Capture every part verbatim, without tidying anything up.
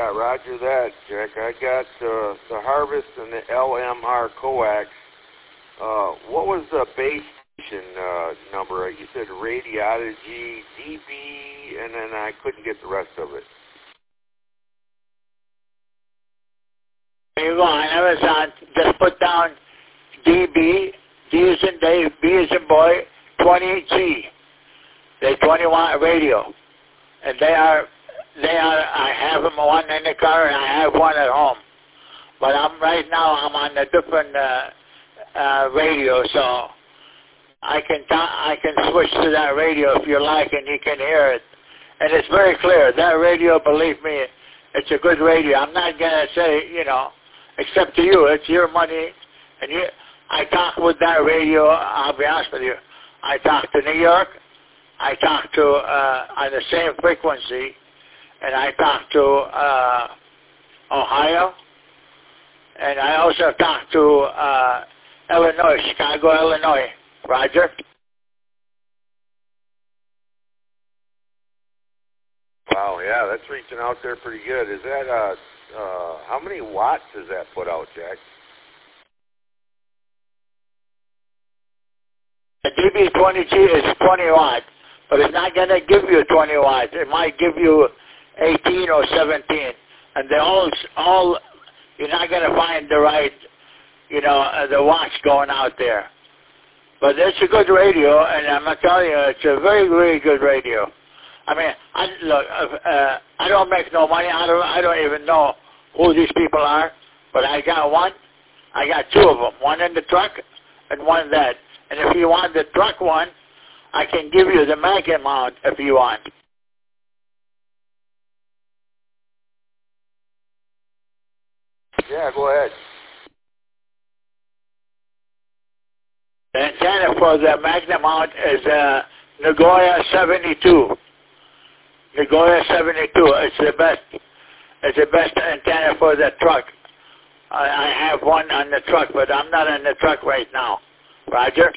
Yeah, roger that, Jack. I got uh, the Harvest and the L M R coax. Uh, what was the base station uh, number? You said radiology, D B, and then I couldn't get the rest of it. You go on Amazon, just put down D B, D is in Dave, B is in boy, twenty G. They're twenty watt radio. And they are, they are, I have them one in the car and I have one at home. But I'm right now, I'm on a different uh, uh, radio, so I can I can switch to that radio if you like, and you can hear it. And it's very clear. That radio, believe me, it's a good radio. I'm not going to say, you know, except to you, it's your money. And you, I talk with that radio, I'll be honest with you. I talk to New York. I talk to, uh, on the same frequency. And I talk to uh, Ohio. And I also talk to uh, Illinois, Chicago, Illinois. Roger? Wow, yeah, that's reaching out there pretty good. Is that, uh, uh, how many watts does that put out, Jack? The D B twenty G is twenty watts, but it's not going to give you twenty watts. It might give you eighteen or seventeen. And they're all, all you're not going to find the right, you know, uh, the watts going out there. But it's a good radio, and I'm going to tell you, it's a very, very good radio. I mean, I, look, uh, I don't make no money. I don't, I don't even know who these people are, but I got one. I got two of them, one in the truck and one in that. And if you want the truck one, I can give you the magnet mount if you want. Yeah, go ahead. The antenna for the magnet mount is uh, Nagoya seventy-two. Nagoya seventy-two. It's the best. It's the best antenna for the truck. I, I have one on the truck, but I'm not on the truck right now. Roger?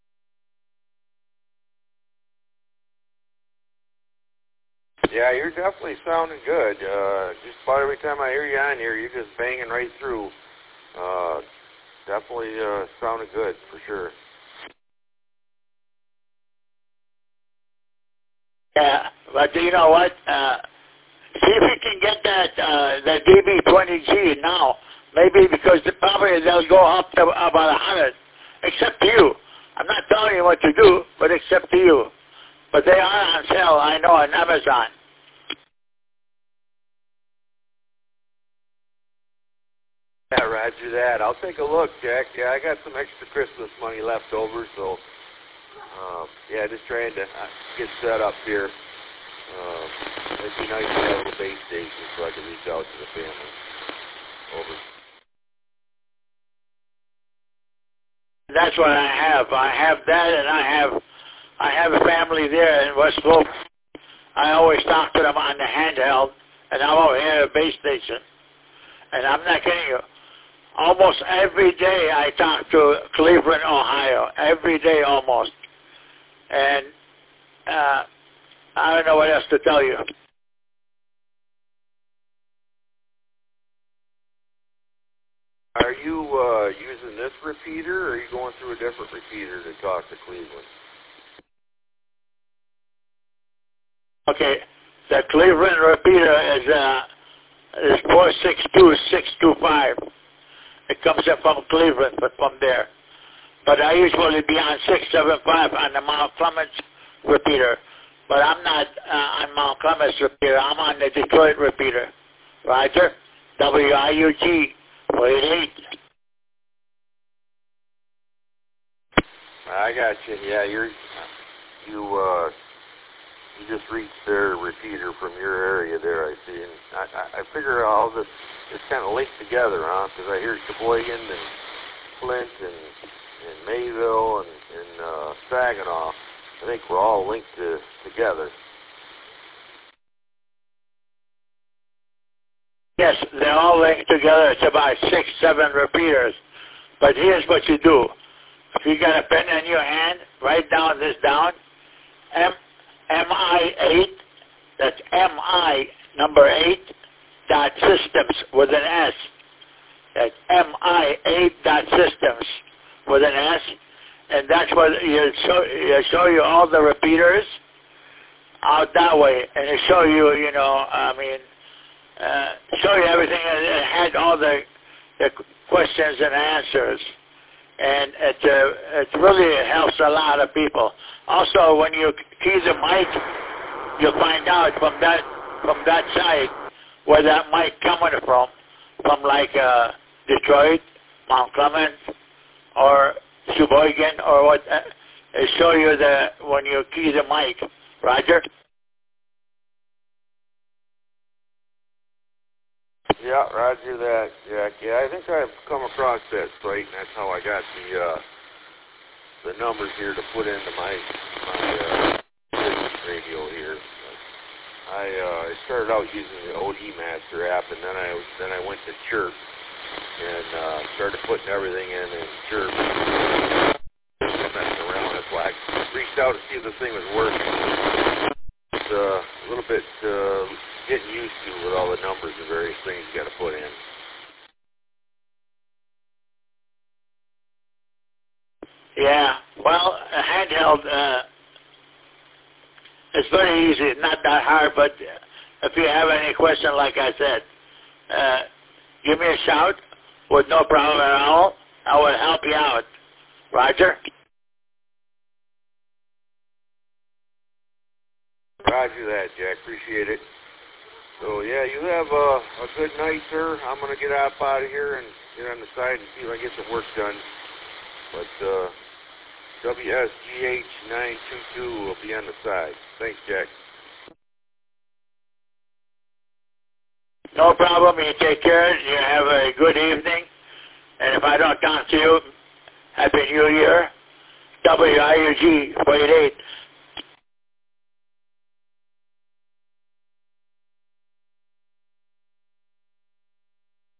Yeah, you're definitely sounding good. Uh, just about every time I hear you on here, you're just banging right through. Uh, definitely uh, sounding good, for sure. Yeah, but you know what? Uh, see if you can get that uh, the D B twenty G now. Maybe because the, probably they'll go up to about one hundred, except to you. I'm not telling you what to do, but except to you. But they are on sale, I know, on Amazon. Yeah, roger that. I'll take a look, Jack. Yeah, I got some extra Christmas money left over, so uh, yeah, just trying to get set up here. Uh, it'd be nice to have a base station so I can reach out to the family. Over. That's what I have. I have that, and I have I have a family there in West Slope. I always talk to them on the handheld, and I'm over here at a base station. And I'm not kidding you. Almost every day I talk to Cleveland, Ohio. Every day almost. And uh, I don't know what else to tell you. Are you uh, using this repeater, or are you going through a different repeater to talk to Cleveland? Okay, the Cleveland repeater is uh, is four six two, six two five. It comes up from Cleveland, but from there. But I usually be on six seven five on the Mount Clemens repeater. But I'm not uh, on Mount Clemens repeater. I'm on the Detroit repeater. Roger? W I U G. eight. I got you. Yeah, you're you uh you just reached their repeater from your area there. I see, and I I, I figure all this is kind of linked together, huh? Because I hear Sheboygan and Flint and and Mayville and and uh, Saginaw. I think we're all linked to, together. Yes, they're all linked together. It's about six, seven repeaters. But here's what you do. If you got a pen in your hand, write down this down. M I eight, that's M I number eight, dot dot systems with an S. That's M I eight dot systems with an S. And that's what you show, you show you all the repeaters out that way. And it show you, you know, I mean, uh, show you everything. And it had all the, the questions and answers. And it, uh, it really helps a lot of people. Also, when you key the mic, you'll find out from that from that side where that mic coming from, from like uh, Detroit, Mount Clement, or Sheboygan, or what. Uh, they show you the when you key the mic. Roger? Yeah, roger that, Jack. Yeah, I think I've come across that site, and that's how I got the uh, the numbers here to put into my my uh, business radio here. I uh, I started out using the O D Master app, and then I then I went to Chirp and uh, started putting everything in in Chirp. Just messing around. That's why I reached out to see if this thing was working. It's uh, a little bit. Uh, getting used to with all the numbers and various things you got to put in. Yeah, well, a handheld, uh, it's very easy, not that hard, but if you have any question, like I said, uh, give me a shout with no problem at all. I will help you out. Roger? Roger that, Jack. Appreciate it. So, yeah, you have uh, a good night, sir. I'm going to get up out of here and get on the side and see if I can get some work done. But uh, W S G H nine two two will be on the side. Thanks, Jack. No problem. You take care. You have a good evening. And if I don't talk to you, Happy New Year. W I U G forty-eight.